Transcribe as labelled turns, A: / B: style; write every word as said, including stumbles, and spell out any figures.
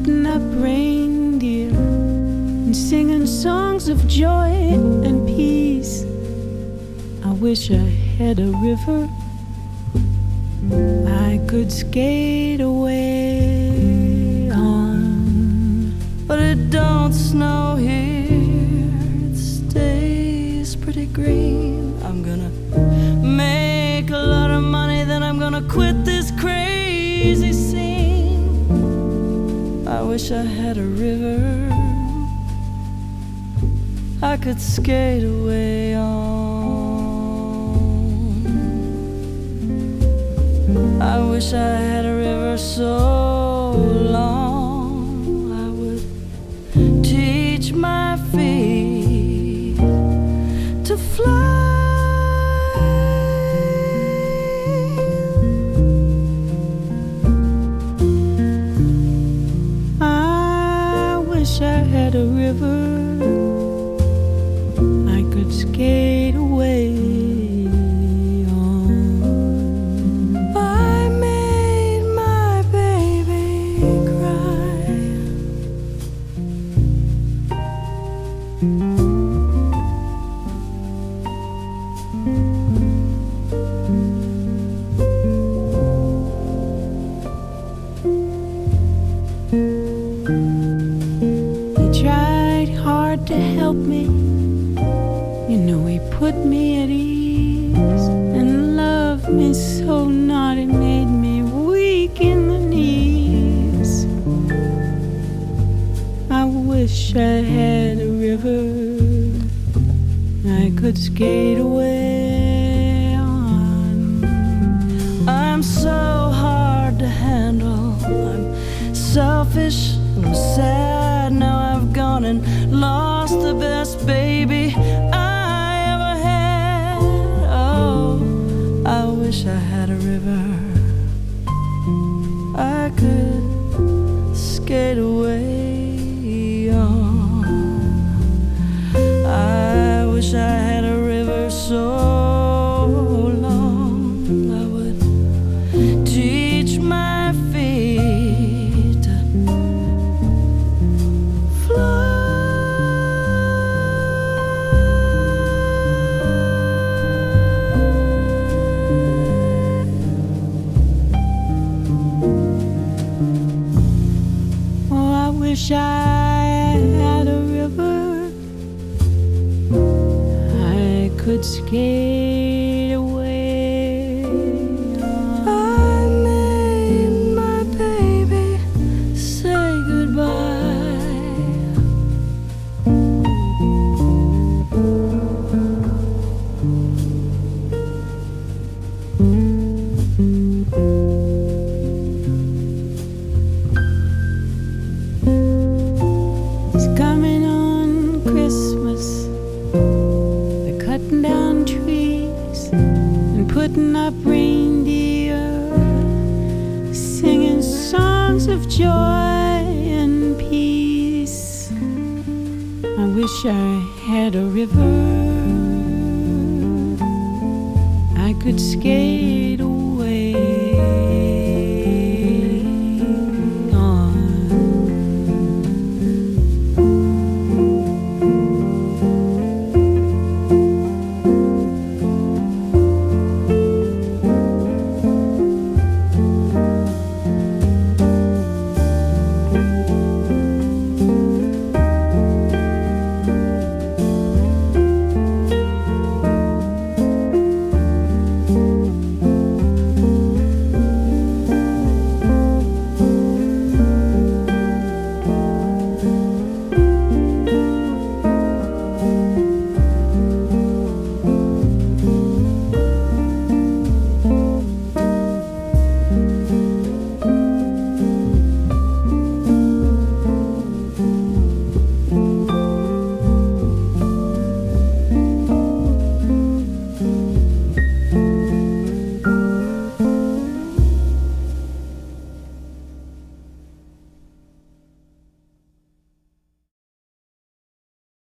A: putting up reindeer and singing songs of joy and peace. I wish I had a river I could skate away on. But it don't snow here, it stays pretty green. I'm gonna make a lot of money, then I'm gonna quit this crazy scene. I wish I had a river I could skate away on. I wish I had a river so long I would teach my feet to fly. I wish I had a river I could skate away on. I made my baby cry. He tried hard to help me. You know, he put me at ease and loved me so not it made me weak in the knees. I wish I had a river I could skate away on. I'm so hard to handle, I'm selfish, I'm sad. Now I've gone and lost the best baby I ever had. Oh, I wish I had a river I could skate away on. I wish I had a river so long I would teach my feet to fly. Oh, I wish I had a river I could skate away on. I made my baby say goodbye. It's coming on Christmas. They're cutting down trees and putting up reindeer, singing songs of joy and peace. I wish I had a river I could skate away